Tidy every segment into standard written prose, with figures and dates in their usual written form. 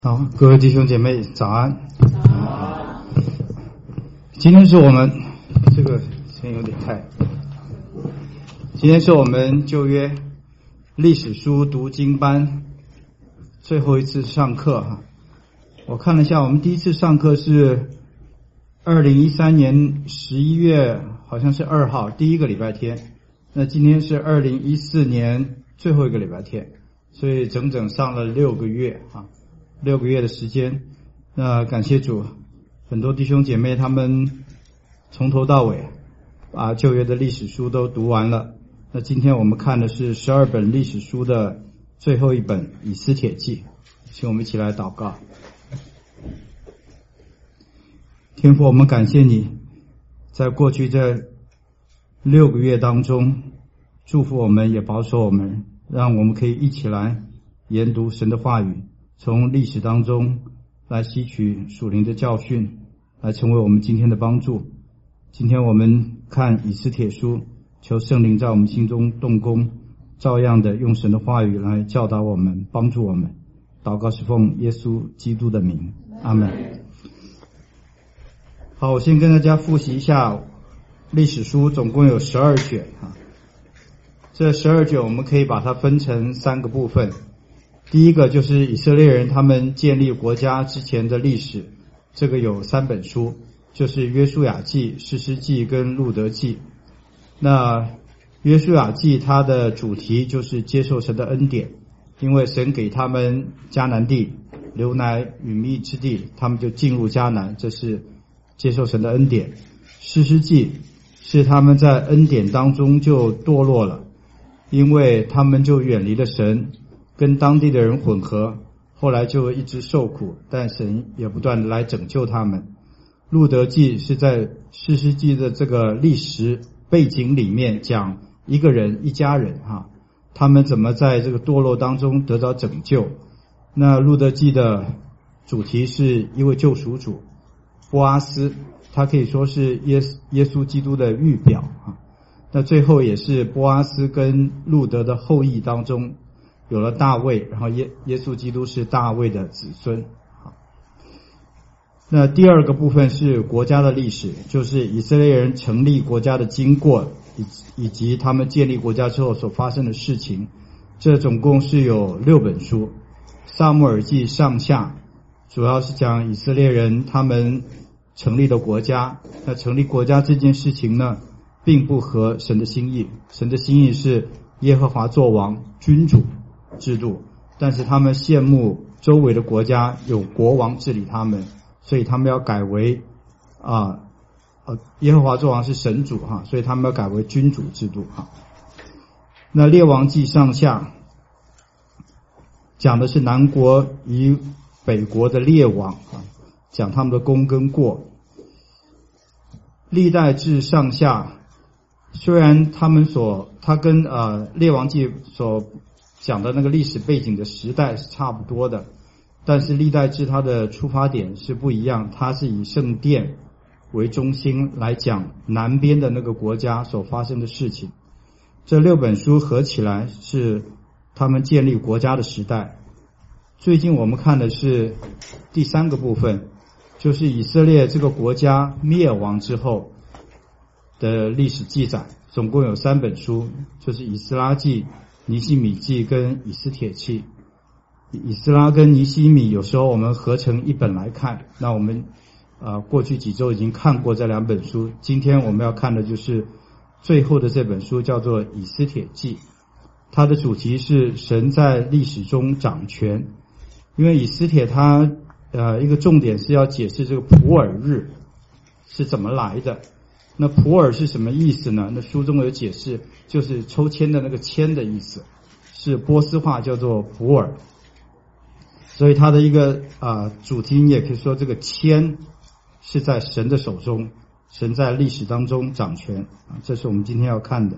好，各位弟兄姐妹早安。今天是我们这个声音有点太。今天是我们旧约历史书读经班最后一次上课哈。我看了一下，我们第一次上课是2013年11月，好像是2号，第一个礼拜天。那今天是2014年最后一个礼拜天，所以整整上了6个月啊。6个月的时间，那感谢主，很多弟兄姐妹他们从头到尾把旧约的历史书都读完了。那今天我们看的是12本历史书的最后一本以斯帖记，请我们一起来祷告。天父，我们感谢你在过去这6个月当中祝福我们，也保守我们，让我们可以一起来研读神的话语，从历史当中来吸取属灵的教训，来成为我们今天的帮助。今天我们看以斯帖书，求圣灵在我们心中动工，照样的用神的话语来教导我们，帮助我们。祷告是奉耶稣基督的名，阿们。好，我先跟大家复习一下历史书，总共有12卷啊。这12卷我们可以把它分成3个部分。第一个就是以色列人他们建立国家之前的历史，这个有3本书，就是约书亚记、士师记跟路得记。那约书亚记它的主题就是接受神的恩典，因为神给他们迦南地流奶与蜜之地，他们就进入迦南，这是接受神的恩典。士师记是他们在恩典当中就堕落了，因为他们就远离了神，跟当地的人混合，后来就一直受苦，但神也不断的来拯救他们。路得记是在士师记的这个历史背景里面讲一个人一家人他们怎么在这个堕落当中得到拯救。那路得记的主题是一位救赎主波阿斯，他可以说是耶稣基督的预表那最后也是波阿斯跟路得的后裔当中有了大卫，然后耶稣基督是大卫的子孙。那第二个部分是国家的历史，就是以色列人成立国家的经过，以及他们建立国家之后所发生的事情。这总共是有6本书。撒母耳记上下主要是讲以色列人他们成立的国家。那成立国家这件事情呢，并不合神的心意。神的心意是耶和华作王，君主制度，但是他们羡慕周围的国家有国王治理他们，所以他们要改为耶和华作王是神主所以他们要改为君主制度那列王记上下讲的是南国与北国的列王讲他们的功跟过。历代志上下虽然他跟列王记所讲的那个历史背景的时代是差不多的，但是历代志它的出发点是不一样，它是以圣殿为中心来讲南边的那个国家所发生的事情。这6本书合起来是他们建立国家的时代。最近我们看的是第3个部分，就是以色列这个国家灭亡之后的历史记载，总共有3本书，就是以斯拉记、尼希米记跟以斯帖记。以斯拉跟尼希米有时候我们合成一本来看，那我们过去几周已经看过这2本书，今天我们要看的就是最后的这本书，叫做以斯帖记。它的主题是神在历史中掌权。因为以斯帖它一个重点是要解释这个普珥日是怎么来的。那普珥是什么意思呢？那书中有解释，就是抽签的那个签的意思，是波斯话叫做普珥。所以它的一个主题，你也可以说这个签是在神的手中，神在历史当中掌权这是我们今天要看的。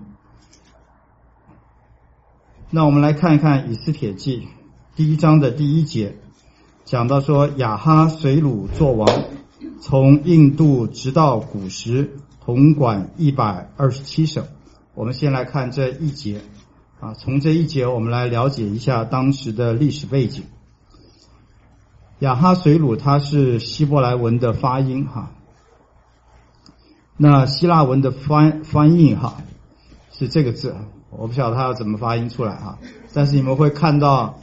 那我们来看一看以斯帖记第1章的第1节，讲到说亚哈随鲁作王，从印度直到古时，统管127省。我们先来看这1节从这1节我们来了解一下当时的历史背景。 亚哈水鲁它是希伯来文的发音哈，那希腊文的翻译哈是这个字，我不晓得它要怎么发音出来哈，但是你们会看到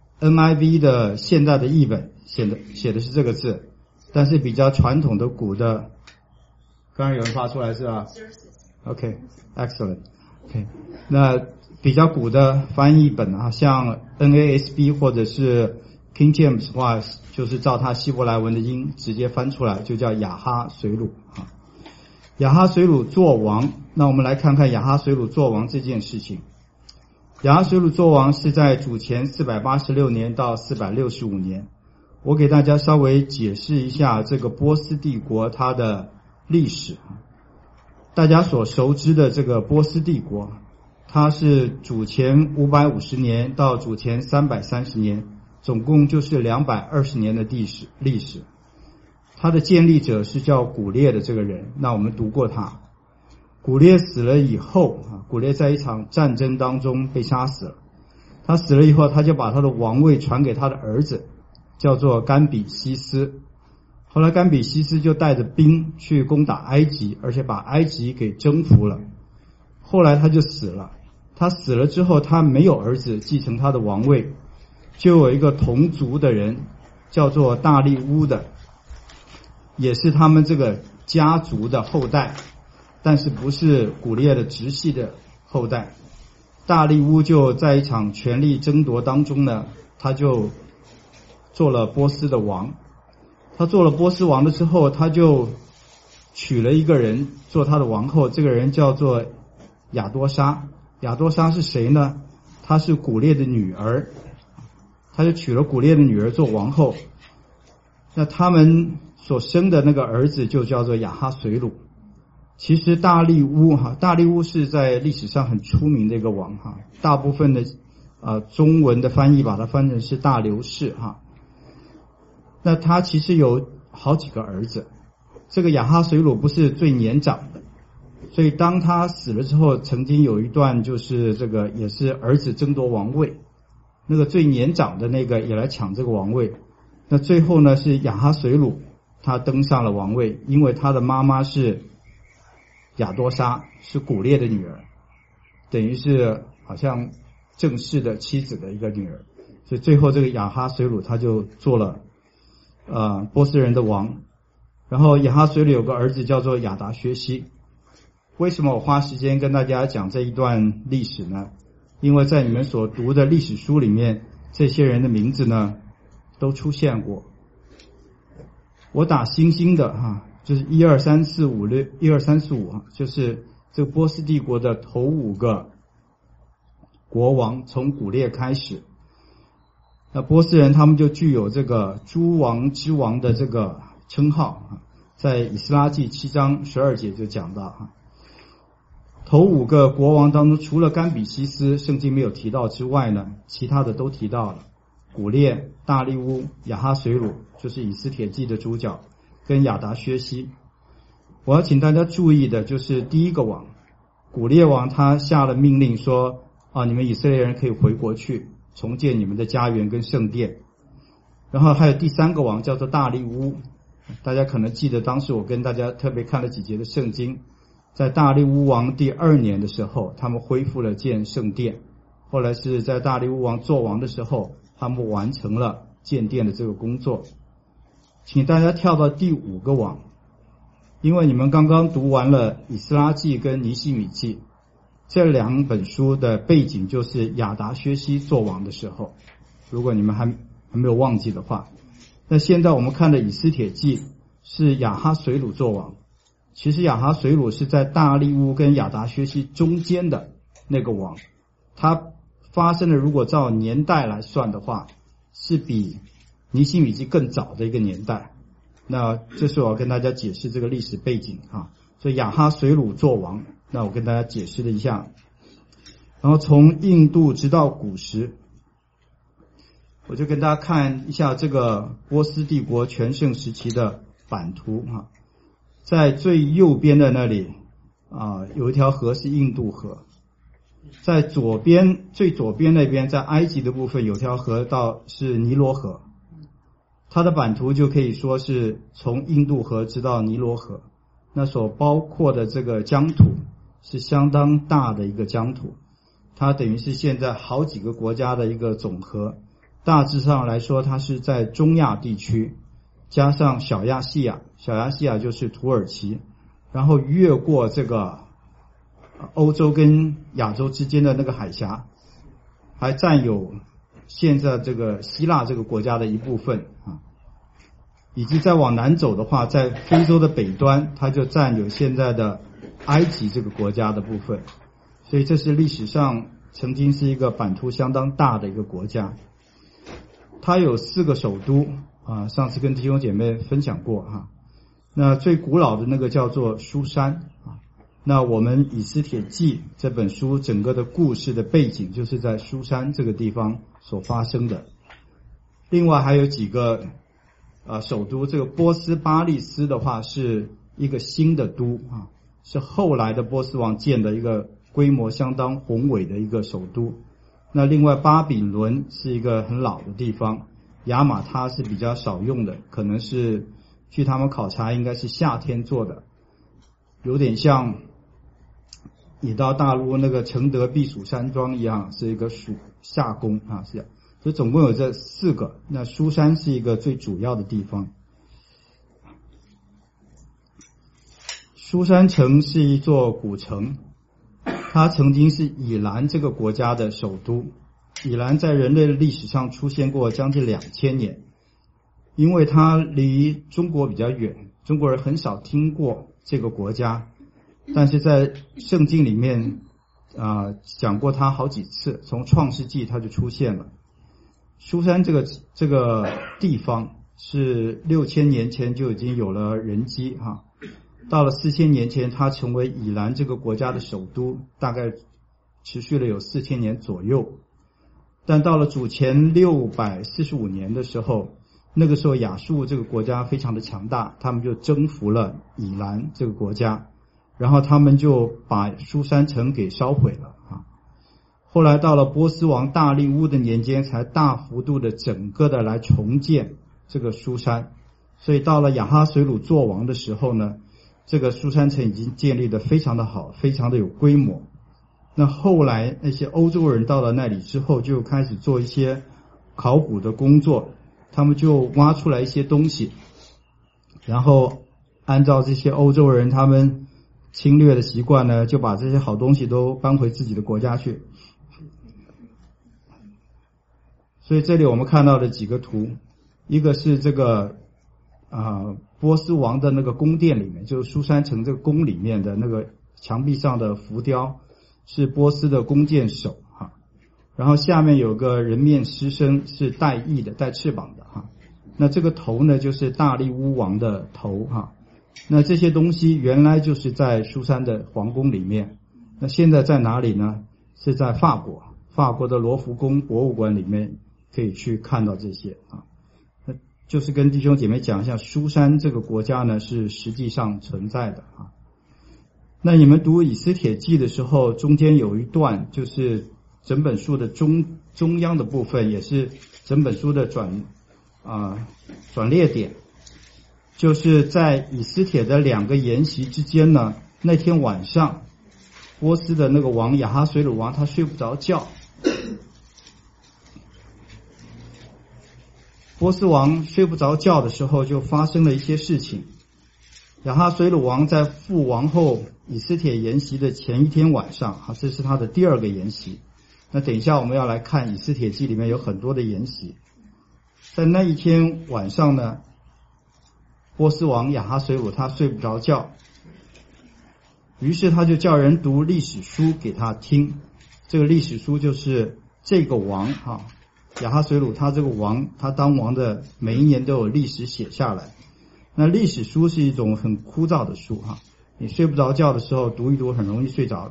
NIV 的现在的译本写的是这个字，但是比较传统的古的，刚刚有人发出来是吧 ？OK， excellent， OK， 那比较古的翻译本啊，像 NASB 或者是 King James 的话，就是照它希伯来文的音直接翻出来，就叫亚哈水鲁啊。亚哈水鲁作王，那我们来看看亚哈水鲁作王这件事情。亚哈水鲁作王是在主前486年到465年。我给大家稍微解释一下这个波斯帝国它的历史。大家所熟知的这个波斯帝国，它是主前550年到主前330年，总共就是220年的历史。它的建立者是叫古列的这个人，那我们读过他。古列死了以后，古列在一场战争当中被杀死了。他死了以后，他就把他的王位传给他的儿子，叫做甘比西斯。后来甘比西斯就带着兵去攻打埃及，而且把埃及给征服了。后来他就死了。他死了之后，他没有儿子继承他的王位，就有一个同族的人叫做大利乌的，也是他们这个家族的后代，但是不是古列的直系的后代。大利乌就在一场权力争夺当中呢，他就做了波斯的王。他做了波斯王的时候，他就娶了一个人做他的王后，这个人叫做亚多莎。亚多莎是谁呢？她是古列的女儿，他就娶了古列的女儿做王后。那他们所生的那个儿子就叫做亚哈水鲁。其实大利乌是在历史上很出名的一个王哈，大部分的中文的翻译把它翻成是大流士哈。那他其实有好几个儿子，这个亚哈水鲁不是最年长的，所以当他死了之后，曾经有一段就是这个也是儿子争夺王位，那个最年长的那个也来抢这个王位。那最后呢是亚哈水鲁他登上了王位，因为他的妈妈是亚多莎，是古列的女儿，等于是好像正式的妻子的一个女儿，所以最后这个亚哈水鲁他就做了波斯人的王。然后亚哈水鲁有个儿子叫做亚达薛西。为什么我花时间跟大家讲这一段历史呢？因为在你们所读的历史书里面，这些人的名字呢都出现过。我打星星的就是1、2、3、4、5、6、1、2、3、4、5就是这个波斯帝国的头5个国王，从古列开始。那波斯人他们就具有这个诸王之王的这个称号，在以斯拉记7章12节就讲到头5个国王当中，除了甘比西斯圣经没有提到之外呢，其他的都提到了。古列、大利乌、亚哈水鲁就是以斯帖记的主角，跟亚达薛西。我要请大家注意的就是第一个王古列王，他下了命令说你们以色列人可以回国去重建你们的家园跟圣殿。然后还有第3个王叫做大利乌，大家可能记得当时我跟大家特别看了几节的圣经，在大利乌王第2年的时候，他们恢复了建圣殿。后来是在大利乌王做王的时候，他们完成了建殿的这个工作。请大家跳到第5个王，因为你们刚刚读完了以斯拉记跟尼希米记，这2本书的背景就是亚达薛西做王的时候，如果你们还没有忘记的话。那现在我们看的以斯帖记是亚哈水鲁做王，其实亚哈水鲁是在大利乌跟亚达薛西中间的那个王，他发生的如果照年代来算的话，是比尼希米记更早的一个年代。那这是我要跟大家解释这个历史背景所以亚哈水鲁做王，那我跟大家解释了一下。然后从印度直到古时，我就跟大家看一下这个波斯帝国全盛时期的版图在最右边的那里有一条河是印度河，在最左边那边，在埃及的部分有条河是尼罗河， 它的版图就可以说是从印度河直到尼罗河，那所包括的这个疆土是相当大的一个疆土，它等于是现在好几个国家的一个总和。大致上来说，它是在中亚地区加上小亚细亚，小亚细亚就是土耳其，然后越过这个欧洲跟亚洲之间的那个海峡，还占有现在这个希腊这个国家的一部分啊，以及再往南走的话，在非洲的北端，它就占有现在的埃及这个国家的部分，所以这是历史上曾经是一个版图相当大的一个国家。它有4个首都啊，上次跟弟兄姐妹分享过哈。那最古老的那个叫做书珊啊。那我们以斯帖记这本书整个的故事的背景就是在书珊这个地方所发生的。另外还有几个首都，这个波斯巴利斯的话是一个新的都啊，是后来的波斯王建的一个规模相当宏伟的一个首都。那另外巴比伦是一个很老的地方，雅马他是比较少用的，可能是据他们考察应该是夏天做的，有点像你到大陆那个承德避暑山庄一样，是一个暑夏宫啊，是这样。所以总共有这4个，那书珊是一个最主要的地方。书珊城是一座古城，它曾经是以兰这个国家的首都。以兰在人类的历史上出现过将近2000年，因为它离中国比较远，中国人很少听过这个国家，但是在圣经里面讲过它好几次，从创世纪它就出现了。书珊这个地方是6000年前就已经有了人迹哈，到了4000年前它成为以兰这个国家的首都，大概持续了有4000年左右。但到了主前645年的时候，那个时候亚述这个国家非常的强大，他们就征服了以兰这个国家，然后他们就把书珊城给烧毁了啊。后来到了波斯王大利乌的年间，才大幅度的整个的来重建这个书珊。所以到了亚哈水鲁做王的时候呢，这个书珊城已经建立的非常的好，非常的有规模。那后来那些欧洲人到了那里之后，就开始做一些考古的工作，他们就挖出来一些东西，然后按照这些欧洲人他们侵略的习惯呢，就把这些好东西都搬回自己的国家去。所以这里我们看到的几个图，一个是这个波斯王的那个宫殿里面，就是书珊城这个宫里面的那个墙壁上的浮雕，是波斯的弓箭手哈。然后下面有个人面狮身，是带翼的，带翅膀的哈。那这个头呢，就是大利乌王的头哈。那这些东西原来就是在书珊的皇宫里面，那现在在哪里呢？是在法国的罗浮宫博物馆里面可以去看到这些啊。那就是跟弟兄姐妹讲一下，书珊这个国家呢是实际上存在的啊。那你们读以斯帖记的时候，中间有一段就是整本书的中央的部分，也是整本书的转捩点，就是在以斯帖的2个筵席之间呢，那天晚上波斯的那个王亚哈水鲁王他睡不着觉，波斯王睡不着觉的时候，就发生了一些事情。亚哈水鲁王在赴王后以斯帖筵席的前一天晚上这是他的第2个筵席。那等一下我们要来看以斯帖记里面有很多的筵席。在那一天晚上呢，波斯王亚哈水鲁他睡不着觉，于是他就叫人读历史书给他听。这个历史书就是这个王亚哈水鲁他这个王，他当王的每一年都有历史写下来。那历史书是一种很枯燥的书你睡不着觉的时候读一读很容易睡着。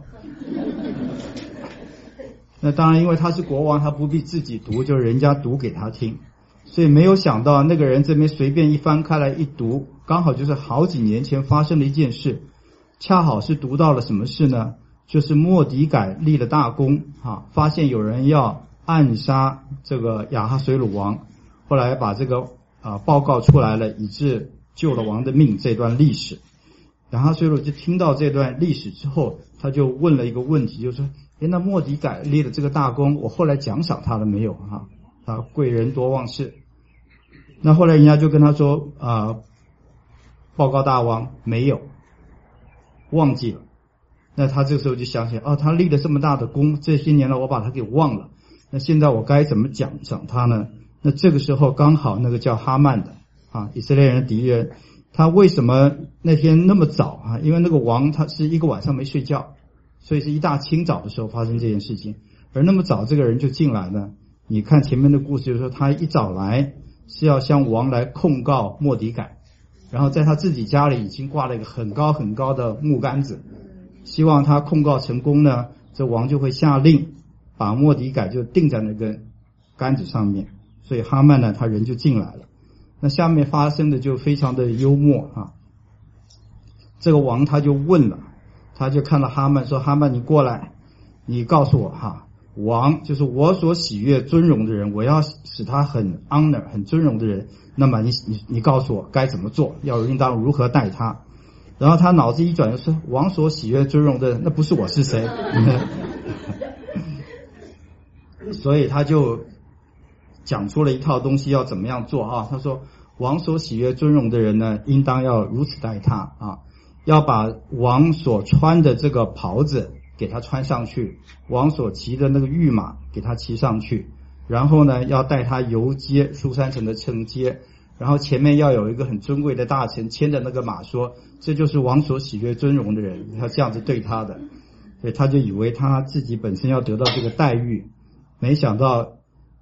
那当然因为他是国王，他不必自己读，就人家读给他听。所以没有想到那个人这边随便一翻开来一读，刚好就是好几年前发生的一件事。恰好是读到了什么事呢？就是末底改立了大功发现有人要暗杀这个亚哈水鲁王，后来把这个报告出来了，以致救了王的命这段历史。然后所以我就听到这段历史之后，他就问了一个问题，就是说那末底改立的这个大功，我后来奖赏他了没有他贵人多忘事。那后来人家就跟他说报告大王，没有，忘记了。那他这个时候就想起他立了这么大的功，这些年来我把他给忘了，那现在我该怎么奖赏他呢？那这个时候刚好那个叫哈曼的以色列人的敌人，他为什么那天那么早因为那个王他是一个晚上没睡觉，所以是一大清早的时候发生这件事情。而那么早这个人就进来了，你看前面的故事就是说他一早来是要向王来控告末底改，然后在他自己家里已经挂了一个很高很高的木杆子，希望他控告成功呢，这王就会下令把末底改就钉在那根杆子上面。所以哈曼呢他人就进来了。那下面发生的就非常的幽默这个王他就问了，他就看到哈曼说，哈曼你过来，你告诉我王就是我所喜悦尊荣的人，我要使他很 honor 很尊荣的人，那么你告诉我该怎么做，要应当如何待他。然后他脑子一转就说，王所喜悦尊荣的人，那不是我是谁所以他就讲出了一套东西要怎么样做他说王所喜悦尊荣的人呢，应当要如此待他要把王所穿的这个袍子给他穿上去，王所骑的那个御马给他骑上去，然后呢要带他游街书珊城的城街，然后前面要有一个很尊贵的大臣牵着那个马说，这就是王所喜悦尊荣的人，要这样子对他的。所以他就以为他自己本身要得到这个待遇，没想到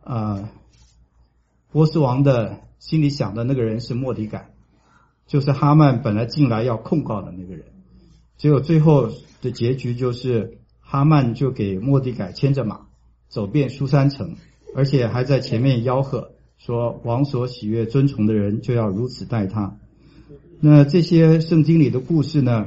波斯王的心里想的那个人是末底改，就是哈曼本来进来要控告的那个人。结果最后的结局就是哈曼就给末底改牵着马走遍书珊城，而且还在前面吆喝说，王所喜悦尊崇的人就要如此待他。那这些圣经里的故事呢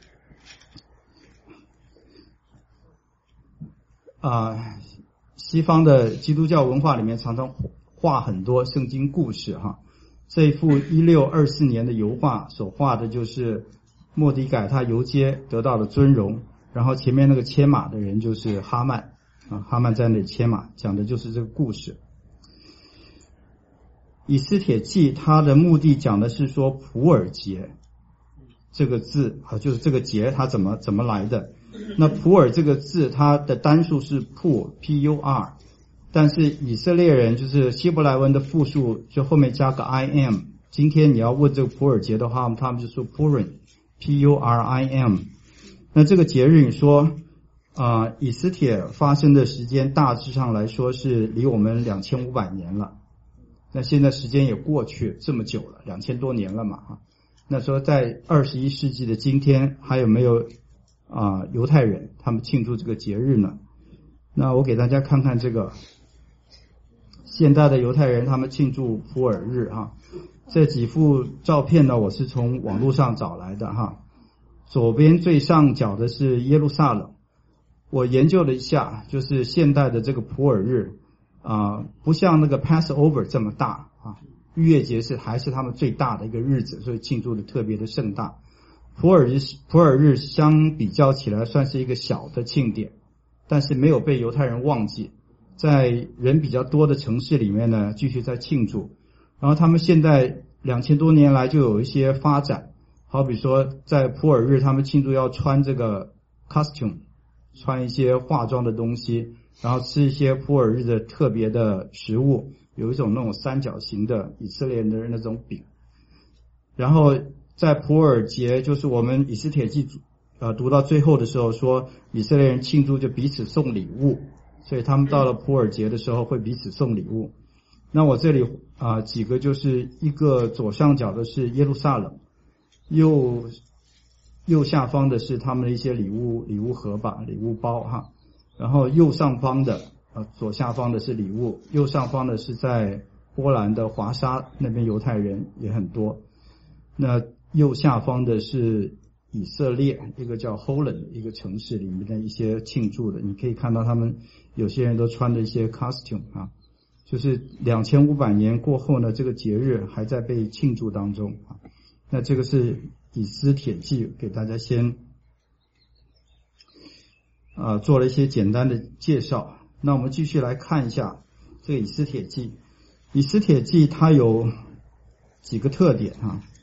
西方的基督教文化里面常常画很多圣经故事这一幅1624年的油画所画的就是末底改他游街得到了尊荣，然后前面那个牵马的人就是哈曼哈曼在那里牵马，讲的就是这个故事。以斯帖记它的目的讲的是说普尔节这个字就是这个节它怎么来的。那普尔这个字它的单数是 P-U-R， 但是以色列人就是希伯来文的复数就后面加个 I-M， 今天你要问这个普尔节的话，他们就说 Purim P-U-R-I-M。 那这个节日你说以斯帖发生的时间大致上来说是离我们2500年了，那现在时间也过去这么久了，2000多年了嘛那说在21世纪的今天还有没有犹太人他们庆祝这个节日呢？那我给大家看看这个现代的犹太人他们庆祝普尔日这几幅照片呢我是从网络上找来的左边最上角的是耶路撒冷，我研究了一下，就是现代的这个普尔日不像那个 Passover 这么大逾越节还是他们最大的一个日子，所以庆祝的特别的盛大。普尔日相比较起来算是一个小的庆典，但是没有被犹太人忘记，在人比较多的城市里面呢继续在庆祝。然后他们现在2000多年来就有一些发展，好比说在普尔日他们庆祝要穿这个 costume， 穿一些化妆的东西，然后吃一些普尔日的特别的食物，有一种那种三角形的以色列人的那种饼。然后在普尔节就是我们以斯帖记读到最后的时候说以色列人庆祝就彼此送礼物，所以他们到了普尔节的时候会彼此送礼物。那我这里几个就是一个左上角的是耶路撒冷，右下方的是他们的一些礼物盒吧，礼物包然后右上方的左下方的是礼物，右上方的是在波兰的华沙那边犹太人也很多。那右下方的是以色列一个叫 Holland 一个城市里面的一些庆祝的，你可以看到他们有些人都穿着一些 costume 就是2500年过后呢，这个节日还在被庆祝当中啊。那这个是以斯帖记，给大家先做了一些简单的介绍。那我们继续来看一下这个以斯帖记。以斯帖记它有几个特点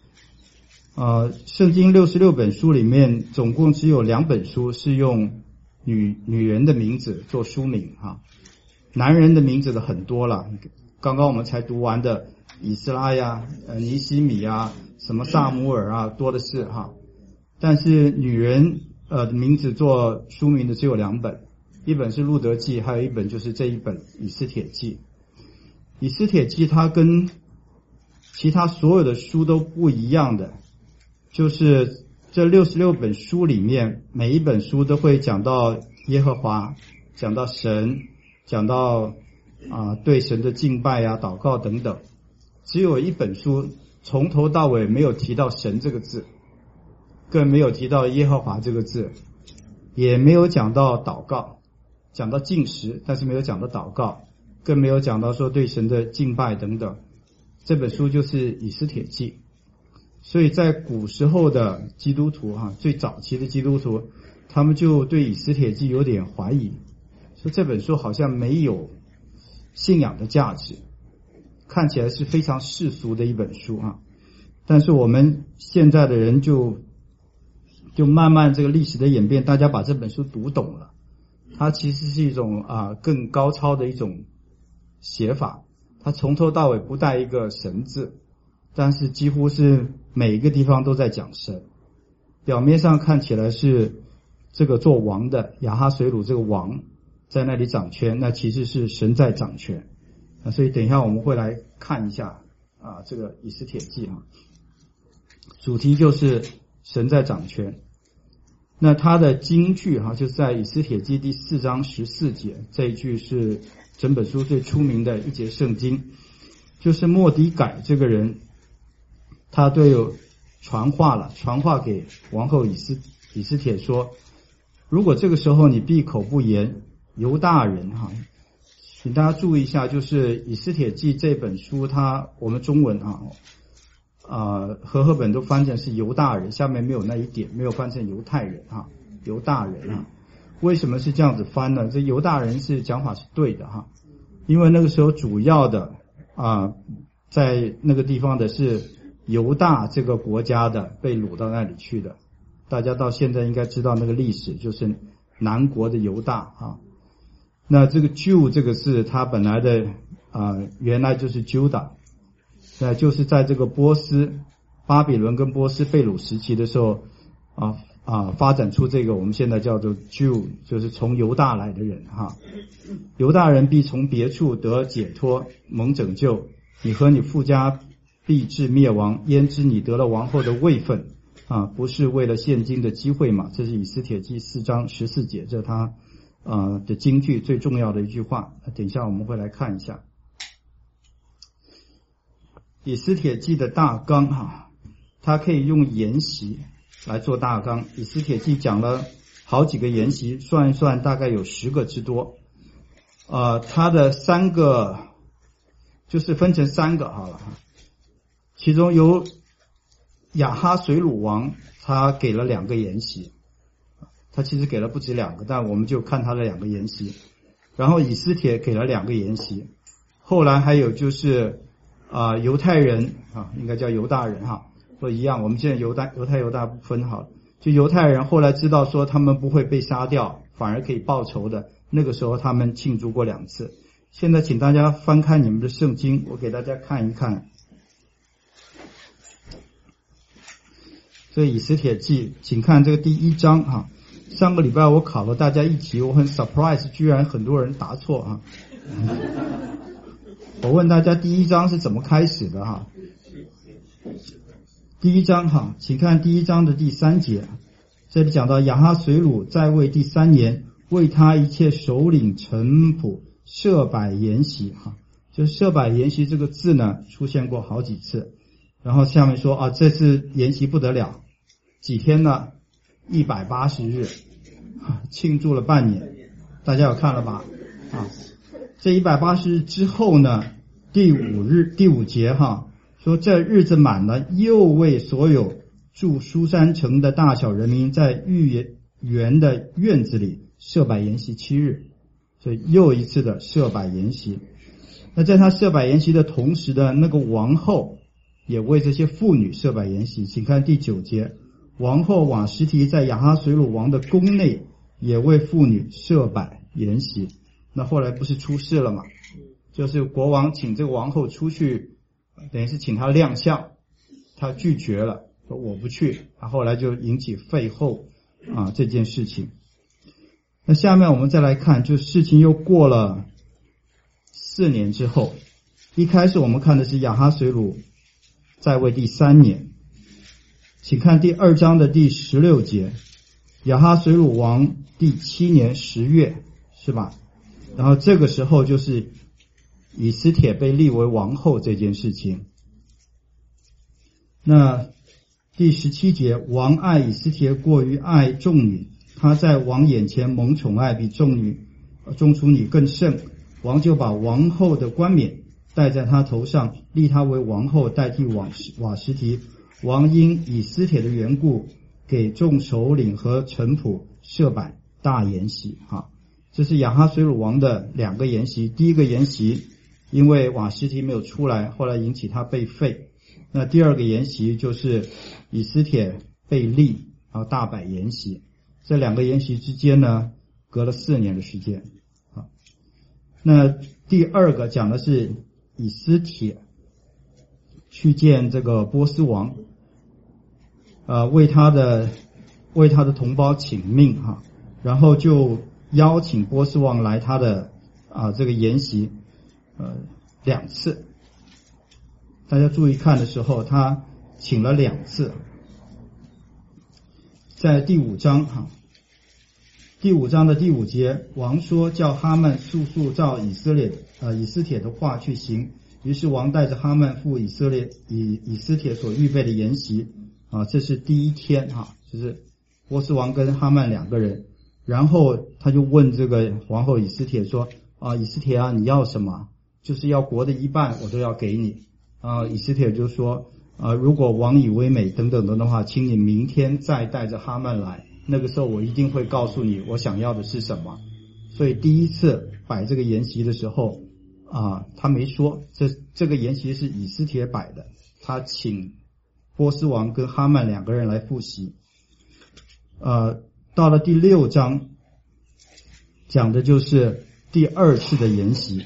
圣经66本书里面总共只有2本书是用女人的名字做书名男人的名字的很多了，刚刚我们才读完的以斯拉呀、尼希米啊、什么撒母耳啊，多的是但是女人的名字做书名的只有2本，一本是路德记，还有一本就是这一本以斯帖记。以斯帖记它跟其他所有的书都不一样的，就是这66本书里面每一本书都会讲到耶和华，讲到神，讲到对神的敬拜啊、祷告等等。只有一本书从头到尾没有提到神这个字，更没有提到耶和华这个字，也没有讲到祷告，讲到禁食，但是没有讲到祷告，更没有讲到说对神的敬拜等等。这本书就是以斯帖记。所以在古时候的基督徒最早期的基督徒，他们就对以斯帖记有点怀疑，说这本书好像没有信仰的价值，看起来是非常世俗的一本书但是我们现在的人就慢慢这个历史的演变，大家把这本书读懂了，它其实是一种更高超的一种写法，它从头到尾不带一个神字，但是几乎是每一个地方都在讲神。表面上看起来是这个做王的亚哈水鲁这个王在那里掌权，那其实是神在掌权所以等一下我们会来看一下这个以斯帖记主题就是神在掌权。那它的金句就是在以斯帖记第4章14节，这一句是整本书最出名的一节圣经，就是末底改这个人，他对传话给王后以斯帖说，如果这个时候你闭口不言，犹大人请大家注意一下，就是以斯帖记这本书，我们中文和合本都翻成是犹大人，下面没有那一点，没有翻成犹太人犹大人为什么是这样子翻呢？这犹大人是讲法是对的因为那个时候主要的在那个地方的是犹大这个国家的被掳到那里去的，大家到现在应该知道那个历史，就是南国的犹大那这个 Jew 这个字它本来的原来就是 Judah， 那就是在这个巴比伦跟波斯被掳时期的时候发展出这个我们现在叫做 Jew， 就是从犹大来的人犹大人必从别处得解脱蒙拯救，你和你父家必至灭亡，焉知你得了王后的位分不是为了现今的机会嘛？这是以斯帖记4章14节，这他的金句最重要的一句话，等一下我们会来看一下以斯帖记的大纲它可以用沿袭来做大纲。以斯帖记讲了好几个沿袭，算一算大概有10个之多。它的3个就是分成3个好了，其中有亚哈水鲁王，他给了2个沿袭，他其实给了不止2个，但我们就看他的2个沿袭。然后以斯帖给了2个沿袭，后来还有就是犹太人应该叫犹大人不一样，我们现在犹太不分就犹太人后来知道说他们不会被杀掉，反而可以报仇的，那个时候他们庆祝过2次。现在请大家翻开你们的圣经，我给大家看一看这以斯帖记，请看这个第1章上个礼拜我考了大家一题，我很 surprise 居然很多人答错我问大家第1章是怎么开始的第1章请看第1章的第3节，这里讲到亚哈水鲁在位第3年，为他一切首领臣仆设摆筵席就是设摆筵席这个字呢出现过好几次。然后下面说这次筵席不得了，几天呢？180日庆祝了半年，大家有看了吧这180日之后呢，第五节说这日子满了，又为所有住书珊城的大小人民在御园的院子里设摆筵席7日，所以又一次的设摆筵席。那在他设摆筵席的同时的那个王后也为这些妇女设摆筵席，请看第9节，王后瓦实提在亚哈随鲁王的宫内也为妇女设摆筵席。那后来不是出事了吗？就是国王请这个王后出去，等于是请她亮相，她拒绝了，说我不去，后来就引起废后这件事情。那下面我们再来看，就事情又过了4年之后，一开始我们看的是亚哈随鲁在位第3年，请看第2章的第16节，亚哈随鲁王第7年10月，是吧？然后这个时候就是以斯帖被立为王后这件事情。那第17节，王爱以斯帖过于爱众女，他在王眼前蒙宠爱，比众处女更甚。王就把王后的冠冕戴在他头上，立他为王后，代替瓦实提。王因以斯帖的缘故，给众首领和臣仆设摆大筵席。这是亚哈随鲁王的2个筵席。第一个筵席因为瓦实提没有出来，后来引起他被废。那第2个筵席就是以斯帖被立，然后大摆筵席。这2个筵席之间呢，隔了4年的时间。那第2个讲的是以斯帖去见这个波斯王，为他的同胞请命然后就邀请波斯王来他的这个筵席2次。大家注意看的时候，他请了2次。在第5章第5章的第5节，王说叫哈曼速照以斯帖的话去行。于是王带着哈曼赴以斯帖所预备的筵席这是第1天就是波斯王跟哈曼2个人。然后他就问这个皇后以斯帖说以斯帖你要什么？就是要国的1半我都要给你。以斯帖就说如果王以为美等等的话，请你明天再带着哈曼来，那个时候我一定会告诉你我想要的是什么。所以第1次摆这个筵席的时候他没说这个筵席是以斯帖摆的，他请波斯王跟哈曼2个人来复习。到了第6章讲的就是第2次的筵席。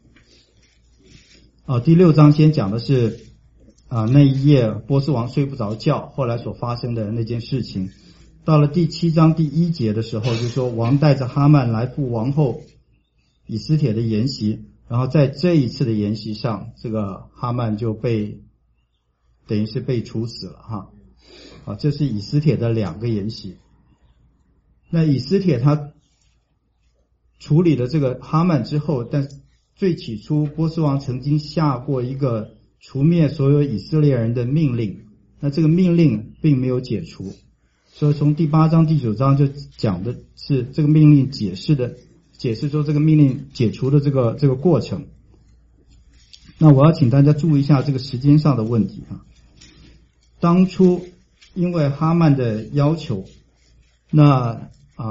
第6章先讲的是那一夜波斯王睡不着觉，后来所发生的那件事情。到了第7章第1节的时候，就说王带着哈曼来赴王后以斯帖的筵席，然后在这一次的筵席上，这个哈曼就等于是被处死了这是以斯帖的2个筵席。那以斯帖他处理了这个哈曼之后，但最起初波斯王曾经下过一个除灭所有以色列人的命令，那这个命令并没有解除，所以从第8章第9章就讲的是这个命令解释说这个命令解除的这个过程。那我要请大家注意一下这个时间上的问题当初因为哈曼的要求，那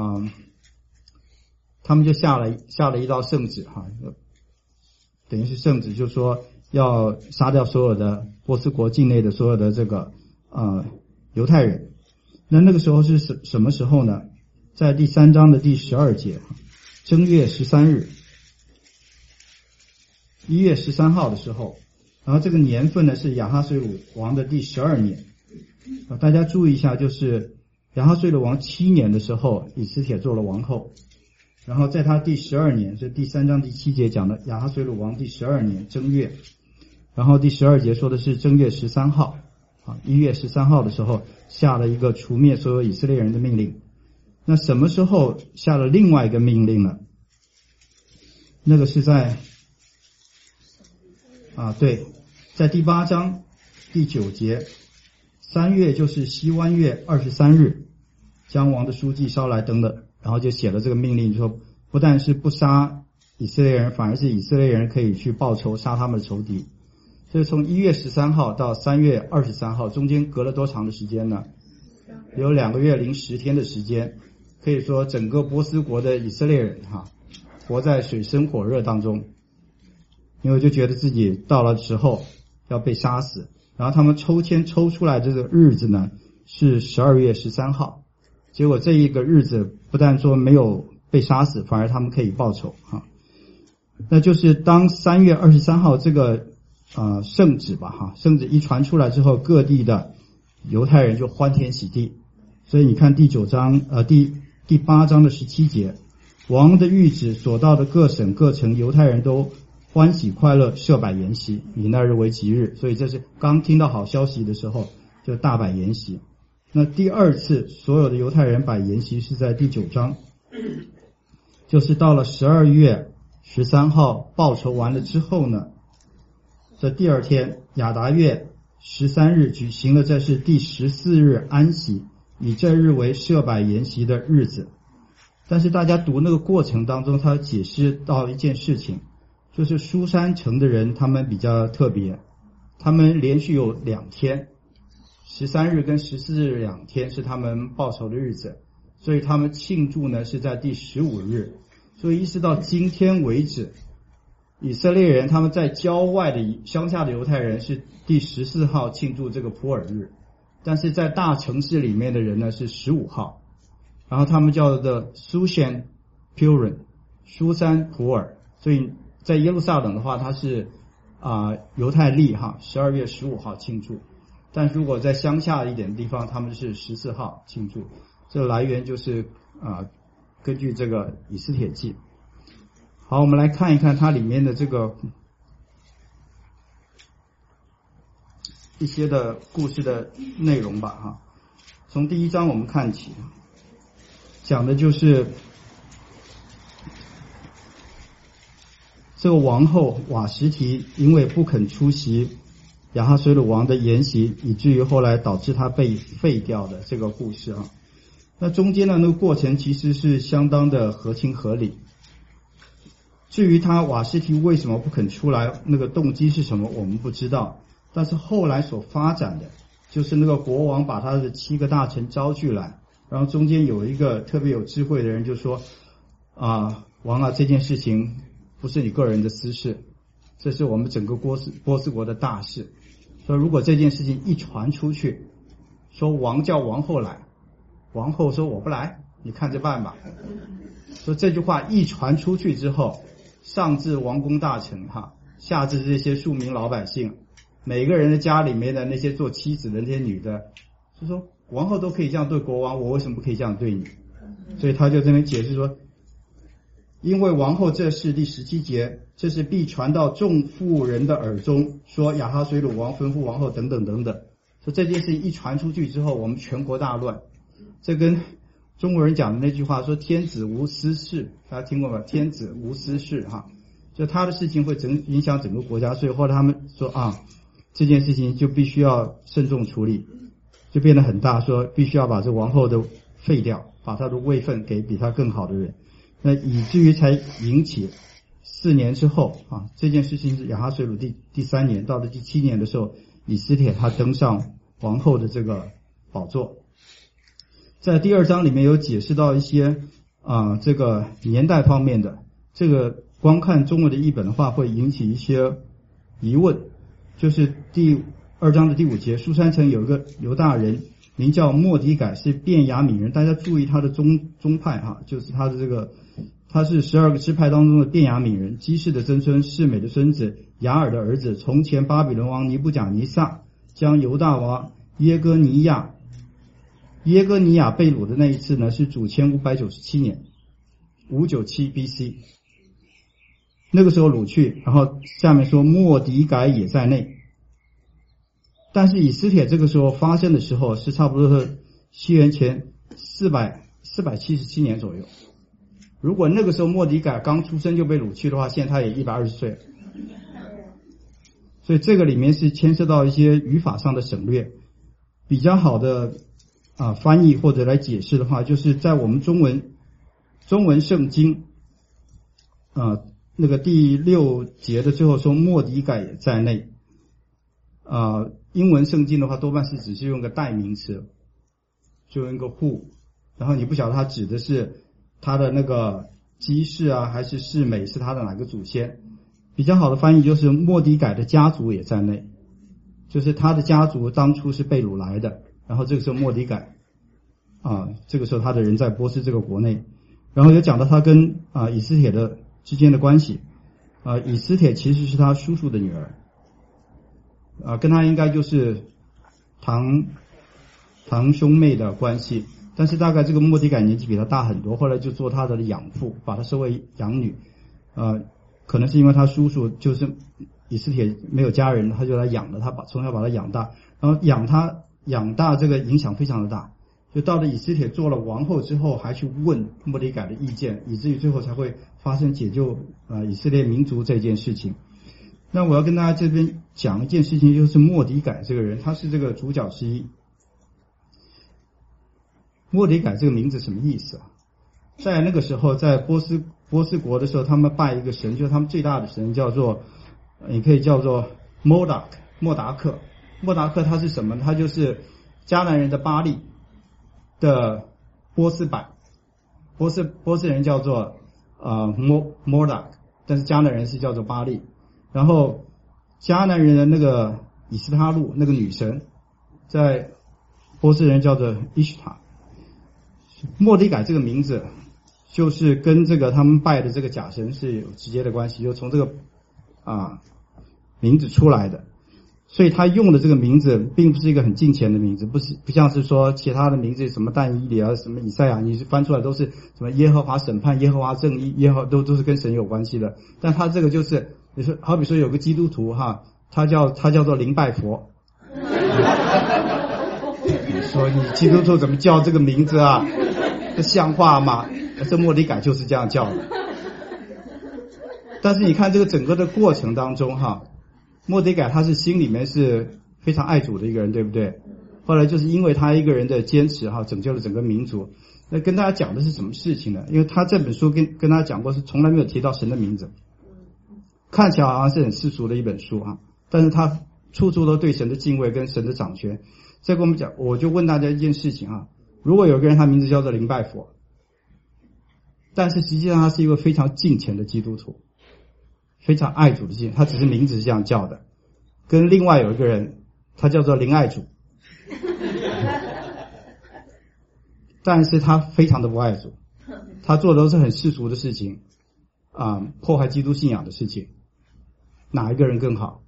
他们就下了一道圣旨等于是圣旨，就说要杀掉所有的波斯国境内的所有的这个犹太人。那个时候是什么时候呢？在第3章的第12节，正月13日1月13号的时候，然后这个年份呢是亚哈随鲁王的第12年。大家注意一下，就是亚哈随鲁王7年的时候，以斯帖做了王后，然后在他第12年，是第3章第7节讲的亚哈随鲁王第12年正月，然后第12节说的是正月13号1月13号的时候下了一个除灭所有以色列人的命令。那什么时候下了另外一个命令呢？那个是在在第8章第9节，3月就是西湾月23日，将王的书记捎来等等，然后就写了这个命令，说不但是不杀以色列人，反而是以色列人可以去报仇，杀他们的仇敌。所以从1月13号到3月23号，中间隔了多长的时间呢？有2个月零10天的时间。可以说整个波斯国的以色列人活在水深火热当中，因为就觉得自己到了时候要被杀死。然后他们抽签抽出来这个日子呢是12月13号，结果这一个日子不但说没有被杀死，反而他们可以报仇那就是当3月23号这个圣旨吧圣旨一传出来之后，各地的犹太人就欢天喜地。所以你看第8章的17节，王的谕旨所到的各省各城，犹太人都欢喜快乐，设摆筵席，以那日为吉日。所以这是刚听到好消息的时候就大摆筵席。那第二次所有的犹太人摆筵席是在第9章，就是到了12月13号报仇完了之后呢，这第二天亚达月13日举行了，这是第14日安息，以这日为设摆筵席的日子。但是大家读那个过程当中，他解释到一件事情，就是书珊城的人他们比较特别，他们连续有2天，13日跟14日2天是他们报仇的日子，所以他们庆祝呢是在第15日。所以一直到今天为止，以色列人他们在郊外的乡下的犹太人是第14号庆祝这个普尔日，但是在大城市里面的人呢是15号，然后他们叫做 Shushan Purim 舒珊普尔。所以在耶路撒冷的话，它是犹太历12月15号庆祝，但如果在乡下一点的地方，他们是14号庆祝。这个来源就是根据这个以斯帖记。好，我们来看一看它里面的这个一些的故事的内容吧从第1章我们看起，讲的就是这个王后瓦实提因为不肯出席亚哈随鲁王的筵席，以至于后来导致他被废掉的这个故事那中间的那个过程其实是相当的合情合理。至于他瓦实提为什么不肯出来，那个动机是什么我们不知道，但是后来所发展的就是那个国王把他的7个大臣招聚来，然后中间有一个特别有智慧的人就说王这件事情不是你个人的私事，这是我们整个波斯国的大事。所以如果这件事情一传出去，说王叫王后来，王后说我不来，你看着办吧。所以这句话一传出去之后，上至王公大臣下至这些庶民老百姓，每个人的家里面的那些做妻子的那些女的，就说王后都可以这样对国王，我为什么不可以这样对你？所以他就这边解释说，因为王后这事第17节，这是必传到众妇人的耳中，说亚哈随鲁王吩咐王后等等等等。说这件事情一传出去之后，我们全国大乱。这跟中国人讲的那句话说天子无私事，大家听过吗？天子无私事就他的事情会影响整个国家。所以后来他们说这件事情就必须要慎重处理，就变得很大，说必须要把这王后都废掉，把他的位分给比他更好的人。那以至于才引起4年之后这件事情是亚哈随鲁第3年，到了第7年的时候，以斯帖他登上王后的这个宝座。在第2章里面有解释到一些这个年代方面的，这个光看中文的译本的话会引起一些疑问。就是第2章的第5节，书珊城有一个犹大人名叫末底改，是便雅悯人。大家注意他的宗派就是他的这个，他是12个支派当中的便雅悯人，基士的曾孙，示美的孙子，雅尔的儿子。从前巴比伦王尼布甲尼撒将犹大王耶哥尼亚被掳的那一次呢，是主前597年597 BC， 那个时候掳去，然后下面说末底改也在内。但是以斯帖这个时候发生的时候是差不多是西元前477年左右。如果那个时候末底改刚出生就被掳去的话，现在他也120岁了。所以这个里面是牵涉到一些语法上的省略。比较好的翻译或者来解释的话，就是在我们中文圣经那个第6节的最后说末底改也在内。英文圣经的话多半是只是用个代名词，就用一个 who， 然后你不晓得它指的是他的那个基士啊，还是世美，是他的哪个祖先。比较好的翻译就是末底改的家族也在内，就是他的家族当初是被掳来的，然后这个时候末底改这个时候他的人在波斯这个国内，然后有讲到他跟以斯帖的之间的关系。以斯帖其实是他叔叔的女儿，跟他应该就是堂兄妹的关系，但是大概这个末底改年纪比他大很多，后来就做他的养父，把他收为养女。可能是因为他叔叔就是以斯帖没有家人，他就来养了他，从小把他养大，然后养大这个影响非常的大，就到了以斯帖做了王后之后，还去问末底改的意见，以至于最后才会发生解救以色列民族这件事情。那我要跟大家这边讲一件事情，就是末底改这个人，他是这个主角之一。末底改这个名字什么意思啊？在那个时候，在波斯国的时候，他们拜一个神，就是他们最大的神，叫做也可以叫做莫达克。莫达克他是什么呢？他就是迦南人的巴力的波斯版。波斯人叫做莫达克，但是迦南人是叫做巴力。然后迦南人的那个以斯他路那个女神，在波斯人叫做伊什塔。末底改这个名字就是跟这个他们拜的这个假神是有直接的关系，就从这个名字出来的。所以他用的这个名字并不是一个很敬虔的名字，不像是说其他的名字什么但以理啊，什么以赛亚，你翻出来都是什么耶和华审判、耶和华正义、都是跟神有关系的。但他这个就是你说好比说有个基督徒他叫做灵拜佛。你说你基督徒怎么叫这个名字啊？这像话吗？这末底改就是这样叫的。但是你看这个整个的过程当中末底改他是心里面是非常爱主的一个人，对不对？后来就是因为他一个人的坚持拯救了整个民族。那跟大家讲的是什么事情呢？因为他这本书跟大家讲过是从来没有提到神的名字，看起来好像是很世俗的一本书但是他处处都对神的敬畏跟神的掌权。再跟我们讲，我就问大家一件事情如果有个人他名字叫做灵拜佛，但是实际上他是一个非常敬虔的基督徒，非常爱主的基督徒，他只是名字是这样叫的。跟另外有一个人他叫做灵爱主，但是他非常的不爱主，他做的都是很世俗的事情破坏基督信仰的事情。哪一个人更好？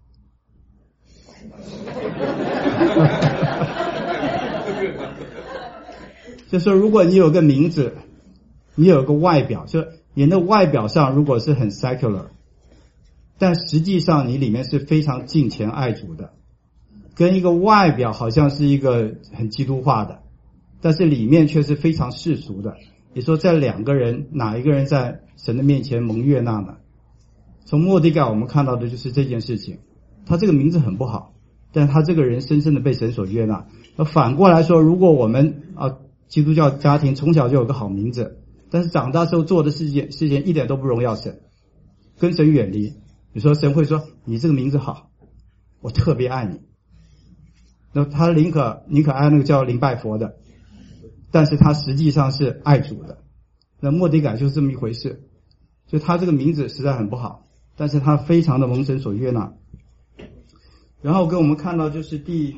就说如果你有个名字，你有个外表，就你的外表上如果是很 secular， 但实际上你里面是非常敬虔爱主的，跟一个外表好像是一个很基督化的，但是里面却是非常世俗的，你说这两个人哪一个人在神的面前蒙悦纳呢？从末底改我们看到的就是这件事情，他这个名字很不好，但他这个人深深的被神所悦纳。那反过来说，如果我们基督教家庭从小就有个好名字，但是长大之后做的事情一点都不荣耀神，跟神远离，你说神会说你这个名字好，我特别爱你。那他宁可爱那个叫灵拜佛的，但是他实际上是爱主的。那末底改就是这么一回事，就他这个名字实在很不好，但是他非常的蒙神所悦纳。然后跟我们看到就是第